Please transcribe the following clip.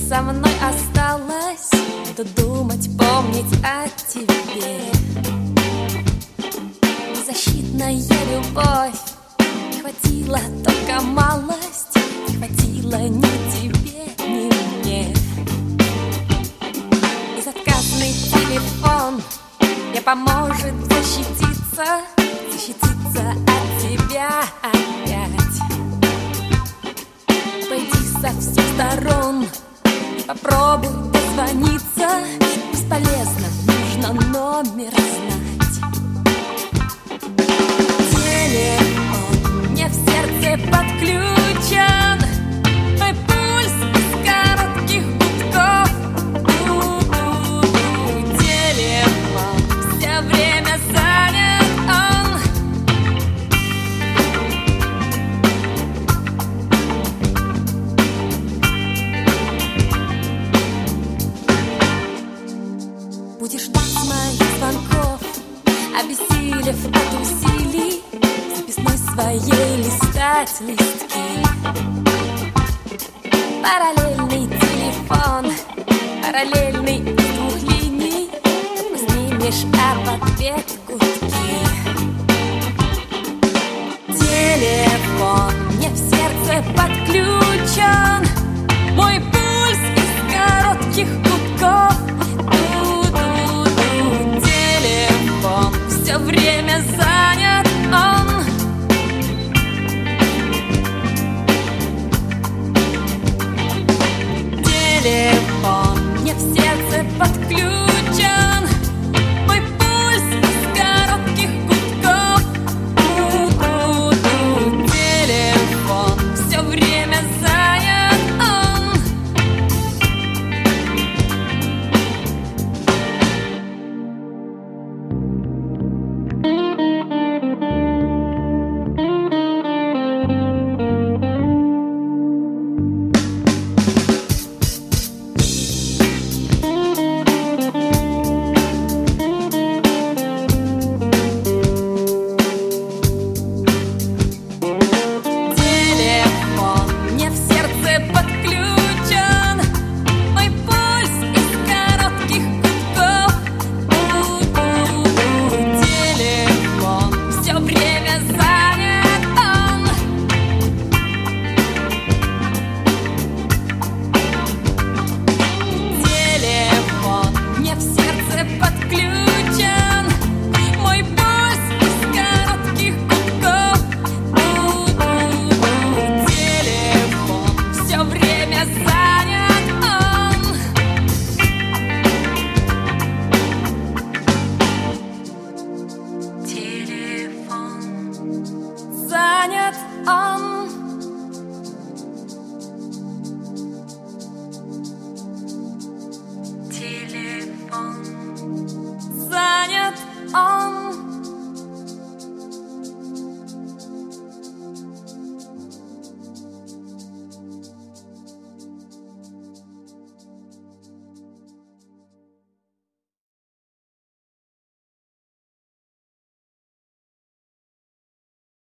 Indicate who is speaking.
Speaker 1: со мной осталось, буду думать, помнить о тебе. Беззащитная любовь, не хватило только малость, не хватило ни тебе, ни мне. Безотказный телефон мне поможет защититься, защититься от тебя опять. Пойди со всех сторон, попробуй дозвониться. Бесполезно, нужно номер знать. Телефон мне в сердце подключен, мой пульс из коротких гудков. Телефон все время занят он. Будешь ждать моих звонков, обессилев от усилий, записной своей листать листки. Параллельный телефон, параллельный из двух линий, только снимешь, а в ответ гудки. Телефон мне в сердце подключен, мой пульс из коротких гудков. Телефон все время занят он. Телефон мне в сердце подключен, мой пульс из коротких гудков. Телефон все время занят он. Занят он. Телефон занят он.